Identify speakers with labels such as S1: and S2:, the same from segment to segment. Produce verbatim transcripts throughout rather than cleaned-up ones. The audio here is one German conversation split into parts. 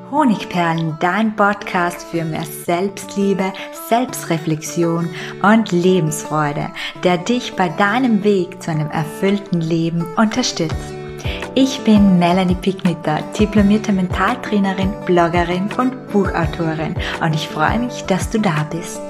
S1: Honigperlen, dein Podcast für mehr Selbstliebe, Selbstreflexion und Lebensfreude, der dich bei deinem Weg zu einem erfüllten Leben unterstützt. Ich bin Melanie Picknitter, diplomierte Mentaltrainerin, Bloggerin und Buchautorin und ich freue mich, dass du da bist.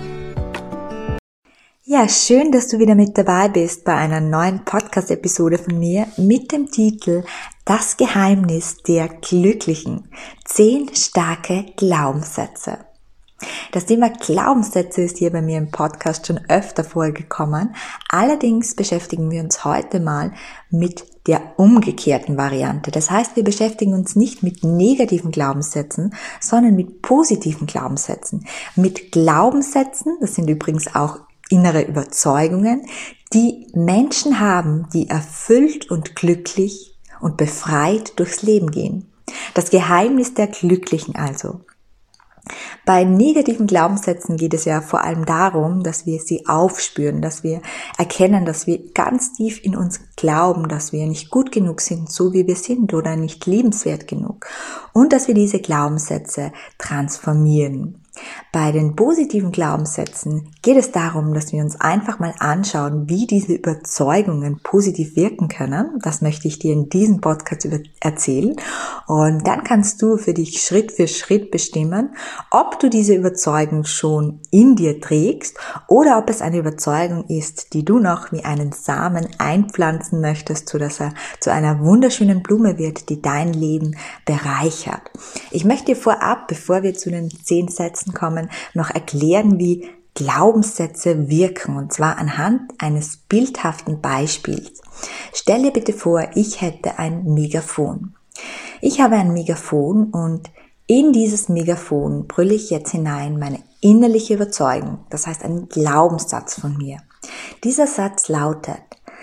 S1: Ja, schön, dass du wieder mit dabei bist bei einer neuen Podcast-Episode von mir mit dem Titel Das Geheimnis der Glücklichen. Zehn starke Glaubenssätze. Das Thema Glaubenssätze ist hier bei mir im Podcast schon öfter vorgekommen. Allerdings beschäftigen wir uns heute mal mit der umgekehrten Variante. Das heißt, wir beschäftigen uns nicht mit negativen Glaubenssätzen, sondern mit positiven Glaubenssätzen. Mit Glaubenssätzen, das sind übrigens auch innere Überzeugungen, die Menschen haben, die erfüllt und glücklich und befreit durchs Leben gehen. Das Geheimnis der Glücklichen also. Bei negativen Glaubenssätzen geht es ja vor allem darum, dass wir sie aufspüren, dass wir erkennen, dass wir ganz tief in uns glauben, dass wir nicht gut genug sind, so wie wir sind oder nicht liebenswert genug und dass wir diese Glaubenssätze transformieren. Bei den positiven Glaubenssätzen geht es darum, dass wir uns einfach mal anschauen, wie diese Überzeugungen positiv wirken können. Das möchte ich dir in diesem Podcast erzählen. Und dann kannst du für dich Schritt für Schritt bestimmen, ob du diese Überzeugung schon in dir trägst oder ob es eine Überzeugung ist, die du noch wie einen Samen einpflanzen möchtest, sodass er zu einer wunderschönen Blume wird, die dein Leben bereichert. Ich möchte dir vorab, bevor wir zu den zehn Sätzen kommen, noch erklären, wie Glaubenssätze wirken, und zwar anhand eines bildhaften Beispiels. Stell dir bitte vor, ich hätte ein Megafon. Ich habe ein Megafon und in dieses Megafon brülle ich jetzt hinein meine innerliche Überzeugung, das heißt einen Glaubenssatz von mir. Dieser Satz lautet: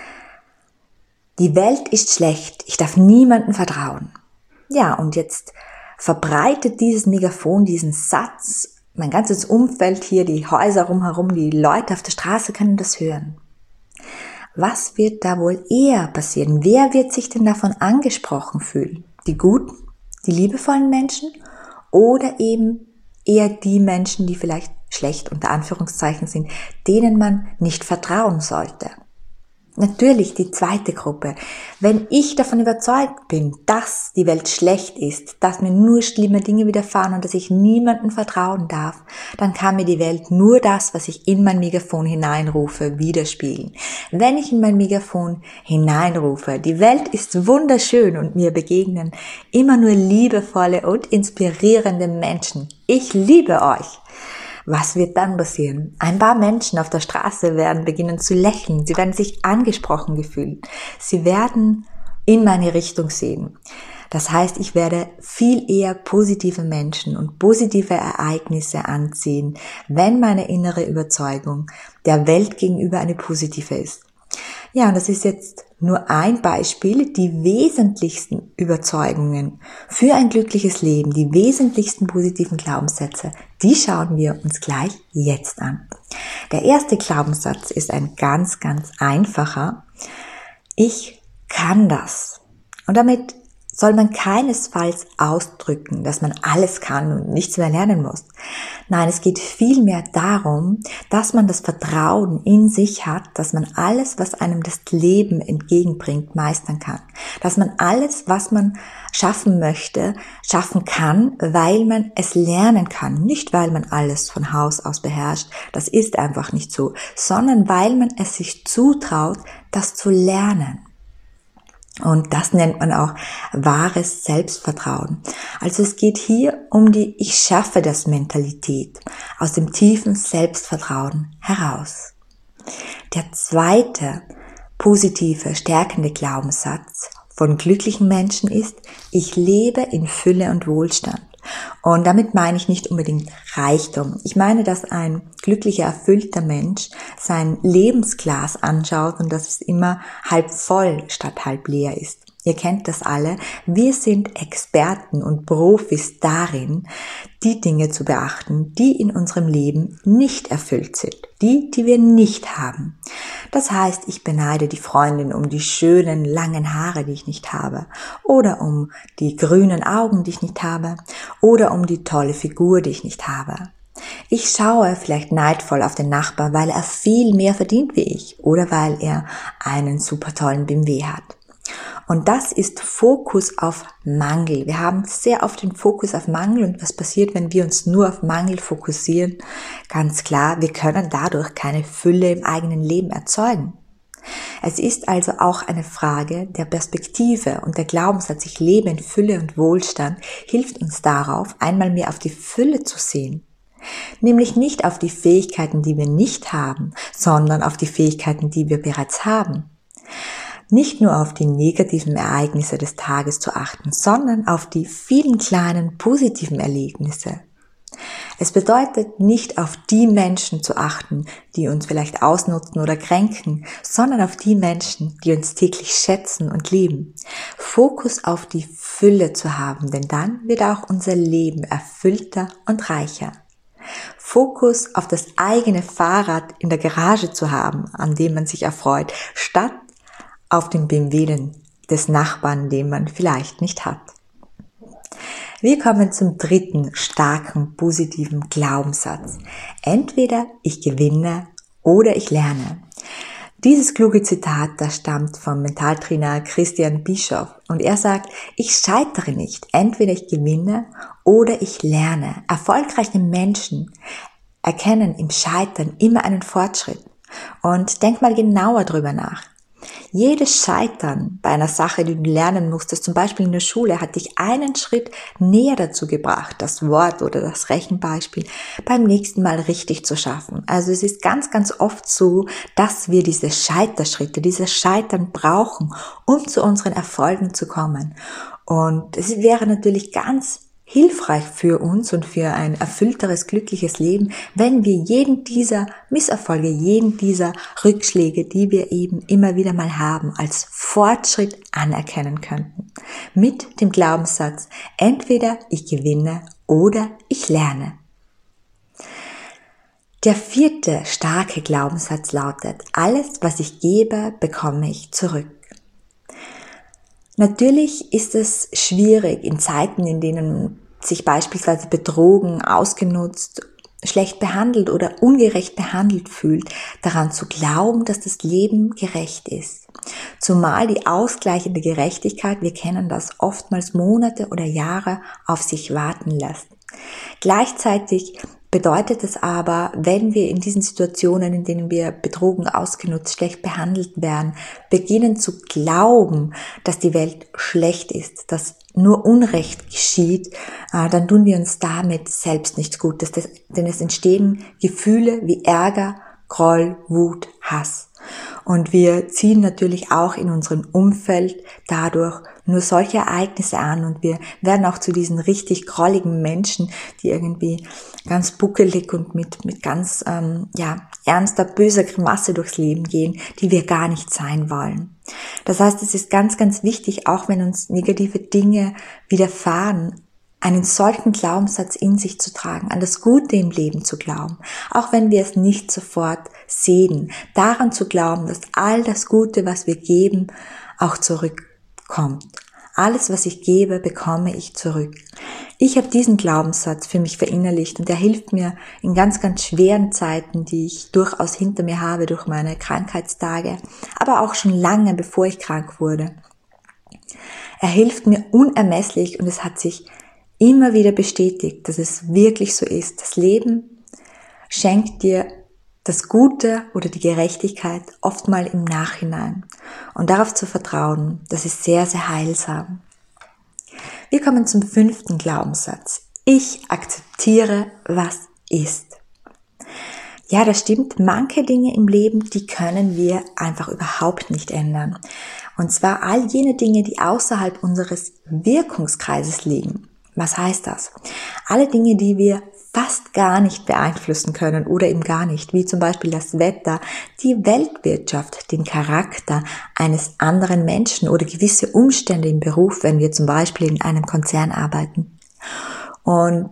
S1: Die Welt ist schlecht, ich darf niemandem vertrauen. Ja, und jetzt verbreitet dieses Megafon diesen Satz, mein ganzes Umfeld hier, die Häuser rumherum, die Leute auf der Straße können das hören. Was wird da wohl eher passieren? Wer wird sich denn davon angesprochen fühlen? Die guten, die liebevollen Menschen oder eben eher die Menschen, die vielleicht schlecht unter Anführungszeichen sind, denen man nicht vertrauen sollte? Natürlich die zweite Gruppe. Wenn ich davon überzeugt bin, dass die Welt schlecht ist, dass mir nur schlimme Dinge widerfahren und dass ich niemandem vertrauen darf, dann kann mir die Welt nur das, was ich in mein Megafon hineinrufe, widerspiegeln. Wenn ich in mein Megafon hineinrufe, die Welt ist wunderschön und mir begegnen immer nur liebevolle und inspirierende Menschen. Ich liebe euch. Was wird dann passieren? Ein paar Menschen auf der Straße werden beginnen zu lächeln. Sie werden sich angesprochen gefühlt. Sie werden in meine Richtung sehen. Das heißt, ich werde viel eher positive Menschen und positive Ereignisse anziehen, wenn meine innere Überzeugung der Welt gegenüber eine positive ist. Ja, und das ist jetzt nur ein Beispiel. Die wesentlichsten Überzeugungen für ein glückliches Leben, die wesentlichsten positiven Glaubenssätze, die schauen wir uns gleich jetzt an. Der erste Glaubenssatz ist ein ganz, ganz einfacher. Ich kann das. Und damit soll man keinesfalls ausdrücken, dass man alles kann und nichts mehr lernen muss. Nein, es geht vielmehr darum, dass man das Vertrauen in sich hat, dass man alles, was einem das Leben entgegenbringt, meistern kann. Dass man alles, was man schaffen möchte, schaffen kann, weil man es lernen kann. Nicht, weil man alles von Haus aus beherrscht, das ist einfach nicht so, sondern weil man es sich zutraut, das zu lernen. Und das nennt man auch wahres Selbstvertrauen. Also es geht hier um die Ich schaffe das Mentalität aus dem tiefen Selbstvertrauen heraus. Der zweite positive, stärkende Glaubenssatz von glücklichen Menschen ist: Ich lebe in Fülle und Wohlstand. Und damit meine ich nicht unbedingt Reichtum. Ich meine, dass ein glücklicher, erfüllter Mensch sein Lebensglas anschaut und dass es immer halb voll statt halb leer ist. Ihr kennt das alle. Wir sind Experten und Profis darin, die Dinge zu beachten, die in unserem Leben nicht erfüllt sind, die, die wir nicht haben. Das heißt, ich beneide die Freundin um die schönen, langen Haare, die ich nicht habe, oder um die grünen Augen, die ich nicht habe, oder um die tolle Figur, die ich nicht habe. Ich schaue vielleicht neidvoll auf den Nachbar, weil er viel mehr verdient wie ich oder weil er einen super tollen B M W hat. Und das ist Fokus auf Mangel. Wir haben sehr oft den Fokus auf Mangel und was passiert, wenn wir uns nur auf Mangel fokussieren? Ganz klar, wir können dadurch keine Fülle im eigenen Leben erzeugen. Es ist also auch eine Frage der Perspektive und der Glaubenssatz, ich lebe in Fülle und Wohlstand, hilft uns darauf, einmal mehr auf die Fülle zu sehen. Nämlich nicht auf die Fähigkeiten, die wir nicht haben, sondern auf die Fähigkeiten, die wir bereits haben. Nicht nur auf die negativen Ereignisse des Tages zu achten, sondern auf die vielen kleinen positiven Erlebnisse. Es bedeutet nicht auf die Menschen zu achten, die uns vielleicht ausnutzen oder kränken, sondern auf die Menschen, die uns täglich schätzen und lieben. Fokus auf die Fülle zu haben, denn dann wird auch unser Leben erfüllter und reicher. Fokus auf das eigene Fahrrad in der Garage zu haben, an dem man sich erfreut, statt auf den B M W des Nachbarn, den man vielleicht nicht hat. Wir kommen zum dritten starken, positiven Glaubenssatz. Entweder ich gewinne oder ich lerne. Dieses kluge Zitat, das stammt vom Mentaltrainer Christian Bischoff und er sagt, ich scheitere nicht, entweder ich gewinne oder ich lerne. Erfolgreiche Menschen erkennen im Scheitern immer einen Fortschritt. Und denk mal genauer drüber nach. Jedes Scheitern bei einer Sache, die du lernen musstest, zum Beispiel in der Schule, hat dich einen Schritt näher dazu gebracht, das Wort oder das Rechenbeispiel beim nächsten Mal richtig zu schaffen. Also es ist ganz, ganz oft so, dass wir diese Scheiterschritte, dieses Scheitern brauchen, um zu unseren Erfolgen zu kommen. Und es wäre natürlich ganz hilfreich für uns und für ein erfüllteres, glückliches Leben, wenn wir jeden dieser Misserfolge, jeden dieser Rückschläge, die wir eben immer wieder mal haben, als Fortschritt anerkennen könnten. Mit dem Glaubenssatz, entweder ich gewinne oder ich lerne. Der vierte starke Glaubenssatz lautet, alles, was ich gebe, bekomme ich zurück. Natürlich ist es schwierig in Zeiten, in denen sich beispielsweise betrogen, ausgenutzt, schlecht behandelt oder ungerecht behandelt fühlt, daran zu glauben, dass das Leben gerecht ist. Zumal die ausgleichende Gerechtigkeit, wir kennen das, oftmals Monate oder Jahre auf sich warten lässt. Gleichzeitig bedeutet es aber, wenn wir in diesen Situationen, in denen wir betrogen, ausgenutzt, schlecht behandelt werden, beginnen zu glauben, dass die Welt schlecht ist, dass nur Unrecht geschieht, dann tun wir uns damit selbst nichts Gutes, denn es entstehen Gefühle wie Ärger, Groll, Wut, Hass. Und wir ziehen natürlich auch in unserem Umfeld dadurch nur solche Ereignisse an und wir werden auch zu diesen richtig grolligen Menschen, die irgendwie ganz buckelig und mit mit ganz ähm, ja ernster, böser Grimasse durchs Leben gehen, die wir gar nicht sein wollen. Das heißt, es ist ganz, ganz wichtig, auch wenn uns negative Dinge widerfahren, einen solchen Glaubenssatz in sich zu tragen, an das Gute im Leben zu glauben, auch wenn wir es nicht sofort sehen, daran zu glauben, dass all das Gute, was wir geben, auch zurückkommt. Alles, was ich gebe, bekomme ich zurück. Ich habe diesen Glaubenssatz für mich verinnerlicht und der hilft mir in ganz, ganz schweren Zeiten, die ich durchaus hinter mir habe durch meine Krankheitstage, aber auch schon lange, bevor ich krank wurde. Er hilft mir unermesslich und es hat sich immer wieder bestätigt, dass es wirklich so ist. Das Leben schenkt dir das Gute oder die Gerechtigkeit oft mal im Nachhinein. Und darauf zu vertrauen, das ist sehr, sehr heilsam. Wir kommen zum fünften Glaubenssatz. Ich akzeptiere, was ist. Ja, das stimmt. Manche Dinge im Leben, die können wir einfach überhaupt nicht ändern. Und zwar all jene Dinge, die außerhalb unseres Wirkungskreises liegen. Was heißt das? Alle Dinge, die wir fast gar nicht beeinflussen können oder eben gar nicht, wie zum Beispiel das Wetter, die Weltwirtschaft, den Charakter eines anderen Menschen oder gewisse Umstände im Beruf, wenn wir zum Beispiel in einem Konzern arbeiten. Und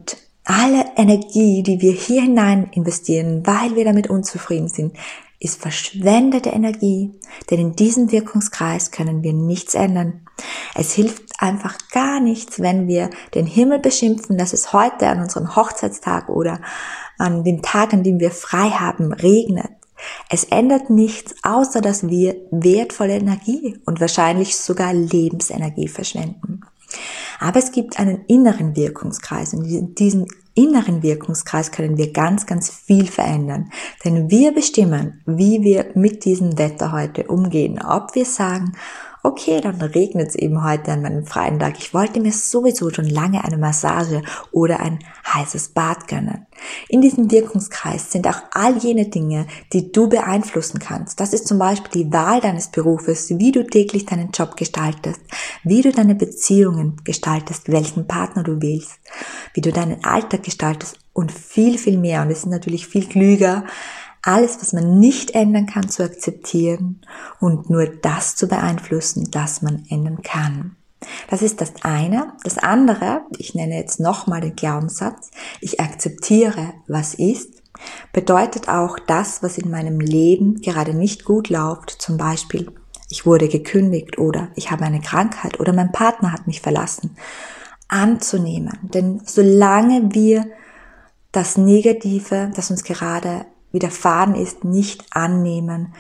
S1: alle Energie, die wir hier hinein investieren, weil wir damit unzufrieden sind, ist verschwendete Energie, denn in diesem Wirkungskreis können wir nichts ändern. Es hilft einfach gar nichts, wenn wir den Himmel beschimpfen, dass es heute an unserem Hochzeitstag oder an dem Tag, an dem wir frei haben, regnet. Es ändert nichts, außer dass wir wertvolle Energie und wahrscheinlich sogar Lebensenergie verschwenden. Aber es gibt einen inneren Wirkungskreis und in diesem inneren Wirkungskreis können wir ganz, ganz viel verändern. Denn wir bestimmen, wie wir mit diesem Wetter heute umgehen. Ob wir sagen, okay, dann regnet es eben heute an meinem freien Tag. Ich wollte mir sowieso schon lange eine Massage oder ein heißes Bad gönnen. In diesem Wirkungskreis sind auch all jene Dinge, die du beeinflussen kannst. Das ist zum Beispiel die Wahl deines Berufes, wie du täglich deinen Job gestaltest, wie du deine Beziehungen gestaltest, welchen Partner du wählst, wie du deinen Alltag gestaltest und viel, viel mehr. Und es ist natürlich viel klüger, alles, was man nicht ändern kann, zu akzeptieren und nur das zu beeinflussen, das man ändern kann. Das ist das eine. Das andere, ich nenne jetzt nochmal den Glaubenssatz, ich akzeptiere, was ist, bedeutet auch das, was in meinem Leben gerade nicht gut läuft, zum Beispiel, ich wurde gekündigt oder ich habe eine Krankheit oder mein Partner hat mich verlassen, anzunehmen. Denn solange wir das Negative, das uns gerade widerfahren ist, nicht annehmen,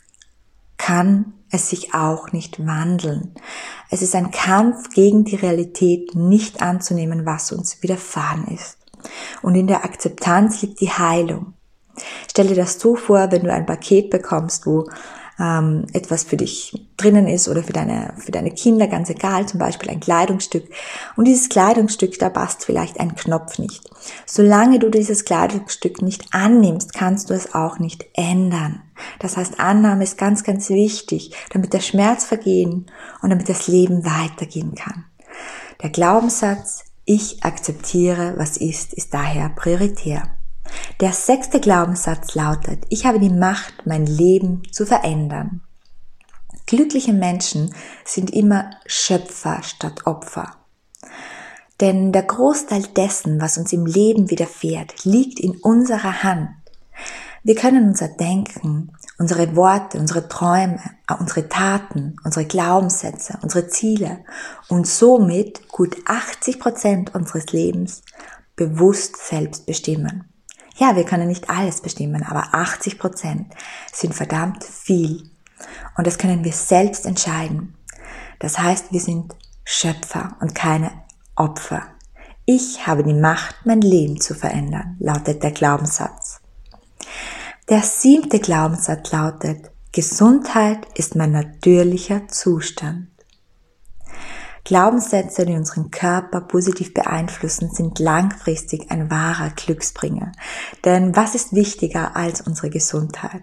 S1: kann es sich auch nicht wandeln. Es ist ein Kampf gegen die Realität, nicht anzunehmen, was uns widerfahren ist. Und in der Akzeptanz liegt die Heilung. Stell dir das so vor, wenn du ein Paket bekommst, wo ähm, etwas für dich drinnen ist oder für deine, für deine Kinder, ganz egal, zum Beispiel ein Kleidungsstück. Und dieses Kleidungsstück, da passt vielleicht ein Knopf nicht. Solange du dieses Kleidungsstück nicht annimmst, kannst du es auch nicht ändern. Das heißt, Annahme ist ganz, ganz wichtig, damit der Schmerz vergehen und damit das Leben weitergehen kann. Der Glaubenssatz, ich akzeptiere, was ist, ist daher prioritär. Der sechste Glaubenssatz lautet, ich habe die Macht, mein Leben zu verändern. Glückliche Menschen sind immer Schöpfer statt Opfer. Denn der Großteil dessen, was uns im Leben widerfährt, liegt in unserer Hand. Wir können unser Denken, unsere Worte, unsere Träume, unsere Taten, unsere Glaubenssätze, unsere Ziele und somit gut achtzig Prozent unseres Lebens bewusst selbst bestimmen. Ja, wir können nicht alles bestimmen, aber achtzig Prozent sind verdammt viel. Und das können wir selbst entscheiden. Das heißt, wir sind Schöpfer und keine Opfer. Ich habe die Macht, mein Leben zu verändern, lautet der Glaubenssatz. Der siebte Glaubenssatz lautet, Gesundheit ist mein natürlicher Zustand. Glaubenssätze, die unseren Körper positiv beeinflussen, sind langfristig ein wahrer Glücksbringer. Denn was ist wichtiger als unsere Gesundheit?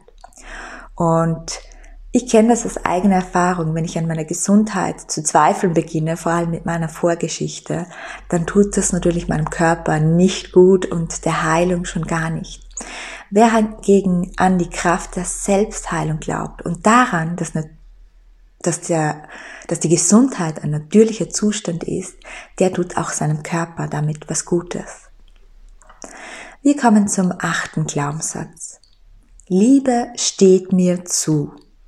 S1: Und ich kenne das aus eigener Erfahrung, wenn ich an meiner Gesundheit zu zweifeln beginne, vor allem mit meiner Vorgeschichte, dann tut das natürlich meinem Körper nicht gut und der Heilung schon gar nicht. Wer hingegen an die Kraft der Selbstheilung glaubt und daran, dass eine Dass, der, dass die Gesundheit ein natürlicher Zustand ist, der tut auch seinem Körper damit was Gutes. Wir kommen zum achten Glaubenssatz. Liebe steht mir zu.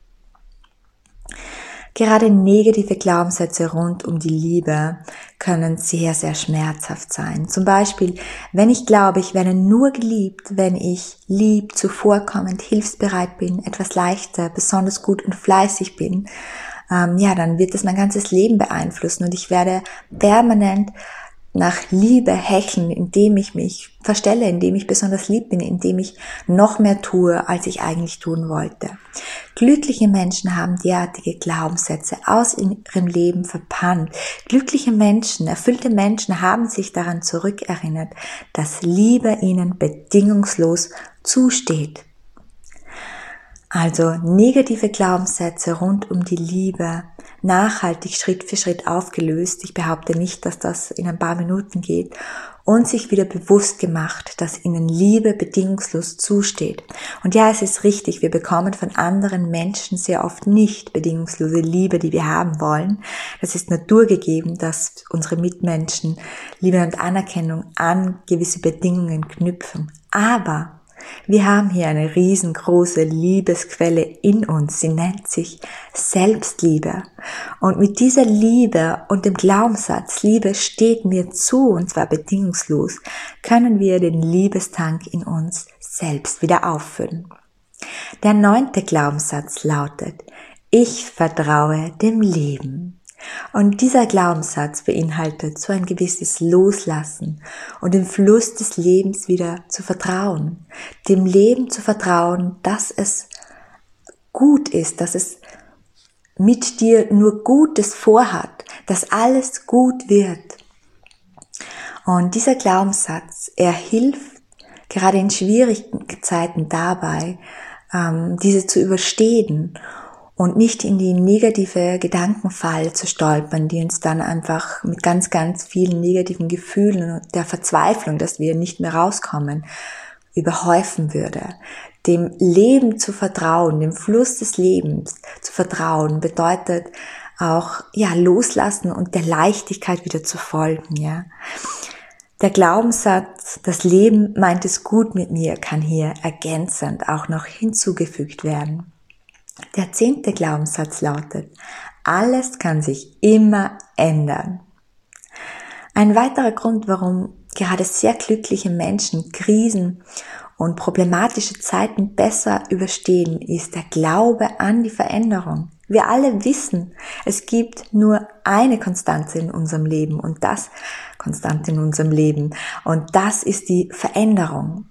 S1: Gerade negative Glaubenssätze rund um die Liebe können sehr, sehr schmerzhaft sein. Zum Beispiel, wenn ich glaube, ich werde nur geliebt, wenn ich lieb, zuvorkommend, hilfsbereit bin, etwas leichter, besonders gut und fleißig bin, ähm, ja, dann wird das mein ganzes Leben beeinflussen und ich werde permanent nach Liebe hecheln, indem ich mich verstelle, indem ich besonders lieb bin, indem ich noch mehr tue, als ich eigentlich tun wollte. Glückliche Menschen haben derartige Glaubenssätze aus ihrem Leben verbannt. Glückliche Menschen, erfüllte Menschen haben sich daran zurückerinnert, dass Liebe ihnen bedingungslos zusteht. Also negative Glaubenssätze rund um die Liebe nachhaltig Schritt für Schritt aufgelöst. Ich behaupte nicht, dass das in ein paar Minuten geht. Und sich wieder bewusst gemacht, dass ihnen Liebe bedingungslos zusteht. Und ja, es ist richtig, wir bekommen von anderen Menschen sehr oft nicht bedingungslose Liebe, die wir haben wollen. Das ist naturgegeben, dass unsere Mitmenschen Liebe und Anerkennung an gewisse Bedingungen knüpfen. Aber wir haben hier eine riesengroße Liebesquelle in uns. Sie nennt sich Selbstliebe. Und mit dieser Liebe und dem Glaubenssatz, Liebe steht mir zu, und zwar bedingungslos, können wir den Liebestank in uns selbst wieder auffüllen. Der neunte Glaubenssatz lautet: Ich vertraue dem Leben. Und dieser Glaubenssatz beinhaltet so ein gewisses Loslassen und dem Fluss des Lebens wieder zu vertrauen. Dem Leben zu vertrauen, dass es gut ist, dass es mit dir nur Gutes vorhat, dass alles gut wird. Und dieser Glaubenssatz, er hilft gerade in schwierigen Zeiten dabei, diese zu überstehen und nicht in die negative Gedankenfalle zu stolpern, die uns dann einfach mit ganz, ganz vielen negativen Gefühlen und der Verzweiflung, dass wir nicht mehr rauskommen, überhäufen würde. Dem Leben zu vertrauen, dem Fluss des Lebens zu vertrauen, bedeutet auch, ja, loslassen und der Leichtigkeit wieder zu folgen, ja. Der Glaubenssatz, das Leben meint es gut mit mir, kann hier ergänzend auch noch hinzugefügt werden. Der zehnte Glaubenssatz lautet: Alles kann sich immer ändern. Ein weiterer Grund, warum gerade sehr glückliche Menschen Krisen und problematische Zeiten besser überstehen, ist der Glaube an die Veränderung. Wir alle wissen, es gibt nur eine Konstante in unserem Leben und das Konstante in unserem Leben und das ist die Veränderung.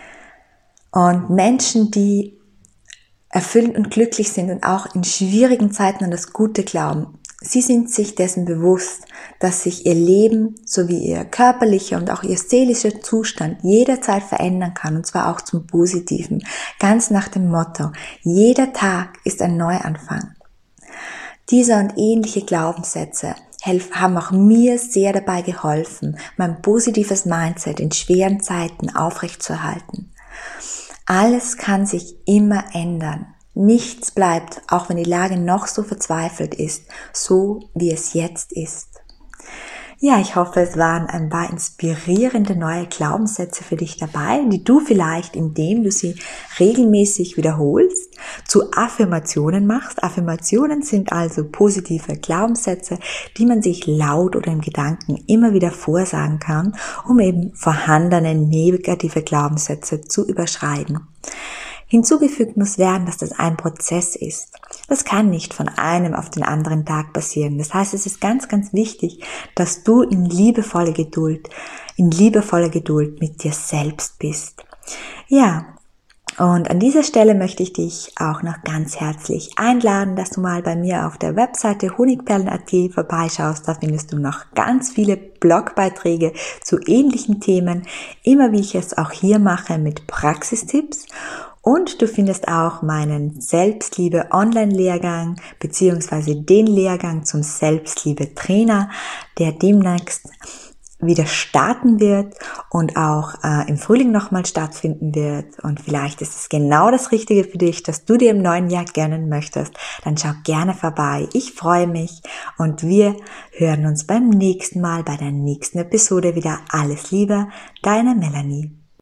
S1: Und Menschen, die erfüllend und glücklich sind und auch in schwierigen Zeiten an das Gute glauben, sie sind sich dessen bewusst, dass sich ihr Leben sowie ihr körperlicher und auch ihr seelischer Zustand jederzeit verändern kann, und zwar auch zum Positiven, ganz nach dem Motto: Jeder Tag ist ein Neuanfang. Diese und ähnliche Glaubenssätze haben auch mir sehr dabei geholfen, mein positives Mindset in schweren Zeiten aufrechtzuerhalten. Alles kann sich immer ändern. Nichts bleibt, auch wenn die Lage noch so verzweifelt ist, so wie es jetzt ist. Ja, ich hoffe, es waren ein paar inspirierende neue Glaubenssätze für dich dabei, die du vielleicht, indem du sie regelmäßig wiederholst, zu Affirmationen machst. Affirmationen sind also positive Glaubenssätze, die man sich laut oder im Gedanken immer wieder vorsagen kann, um eben vorhandene negative Glaubenssätze zu überschreiten. Hinzugefügt muss werden, dass das ein Prozess ist. Das kann nicht von einem auf den anderen Tag passieren. Das heißt, es ist ganz, ganz wichtig, dass du in liebevoller Geduld, in liebevoller Geduld mit dir selbst bist. Ja, und an dieser Stelle möchte ich dich auch noch ganz herzlich einladen, dass du mal bei mir auf der Webseite honigperlen punkt at vorbeischaust. Da findest du noch ganz viele Blogbeiträge zu ähnlichen Themen, immer wie ich es auch hier mache mit Praxistipps. Und du findest auch meinen Selbstliebe-Online-Lehrgang beziehungsweise den Lehrgang zum Selbstliebe-Trainer, der demnächst wieder starten wird und auch äh, im Frühling nochmal stattfinden wird. Und vielleicht ist es genau das Richtige für dich, dass du dir im neuen Jahr gönnen möchtest. Dann schau gerne vorbei. Ich freue mich und wir hören uns beim nächsten Mal, bei der nächsten Episode wieder. Alles Liebe, deine Melanie.